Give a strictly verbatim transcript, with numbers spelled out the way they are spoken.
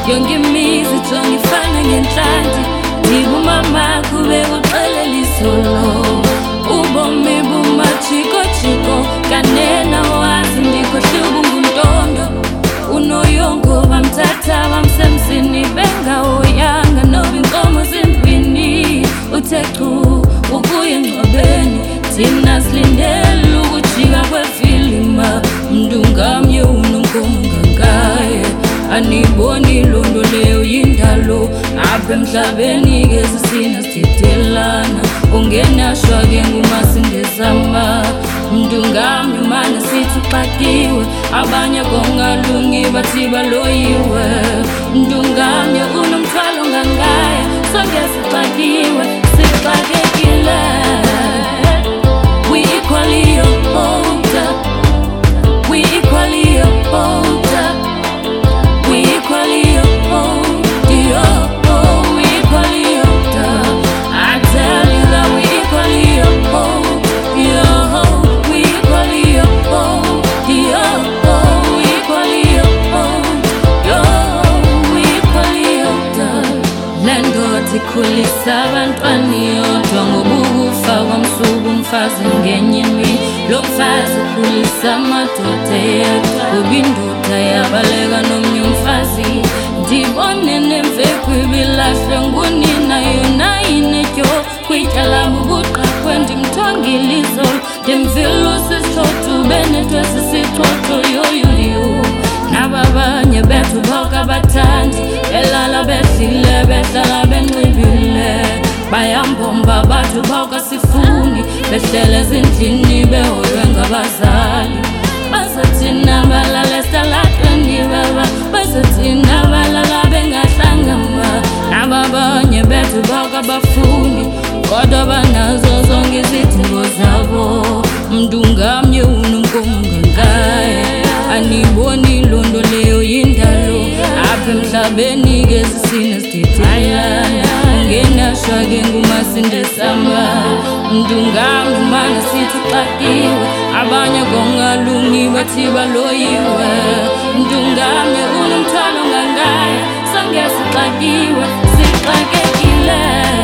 yonke imizi jongifana ngenhlanti ndibumama kube uxelela izolo ubomi bumajiko-jiko kanena wazi ndikhohluba ngumntondo unoyongo bamthatha bamsemzini bengahoyanga noba inkomo zimpini uthe chu ukuya engcwabeni thina silindele ukujika kwefilima mntu ngamnye unonkomo ngangaye aniboni londo leyo yindalo apha emhlabeni ke sisina sithethelana ungenashwa ke ngumasindezama mntu ngamnye umane sithi uxakiwe abanye kongalungi bathi baloyiwe mntu ngamnye unomthwalo ngangaye sonke sixakiwe sixakekile we equally older we equally older we equally older oh we equally older I tell you that we equally older we equally older oh we equally older we equally older lento zikhulisa abantwana yodwa ngobukufa kwamsuku umfazi ngenye imini lo mfazi ukhulisa amadoda yedwa kuba indoda yabaleka nomnye umfazi ndibone nemveku ibilahlwe ngunina yona inetyo kwityala bubuqaqwe ndimthongile izolo ndimvile usisithoto benethwe sisithoto yoyoyo nababanye bethu bonke abathandi belala behlile behlala benxibile bayambomba bathu bonke sifuni behlele ezindlini behoywe ngabazali bazothina balala esitalatweni baba bazothina balala bengahlangama nababanye bethu bonke abafuni kodwa banazo zonke izidingo zabo mntu ngamnye unonkomo ngangaye aniboni londo leyo yindalo apha emhlabeni ke sisina sithethelana ungenashwa ke ngumasindezama mntu ngamnye umane sithi uxakiwe abanye kongalungi bathi baloyiwe mntu ngamnye unomthwalo ngangaye sonke sixakiwe sixakekile